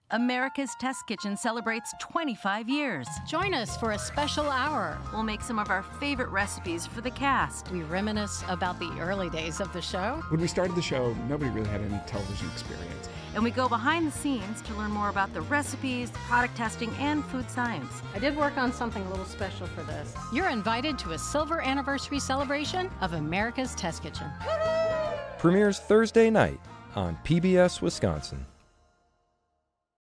America's Test Kitchen celebrates 25 years. Join us for a special hour. We'll make some of our favorite recipes for the cast. We reminisce about the early days of the show. When we started the show, nobody really had any television experience. And we go behind the scenes to learn more about the recipes, product testing, and food science. I did work on something a little special for this. You're invited to a silver anniversary celebration of America's Test Kitchen. Premieres Thursday night on PBS Wisconsin.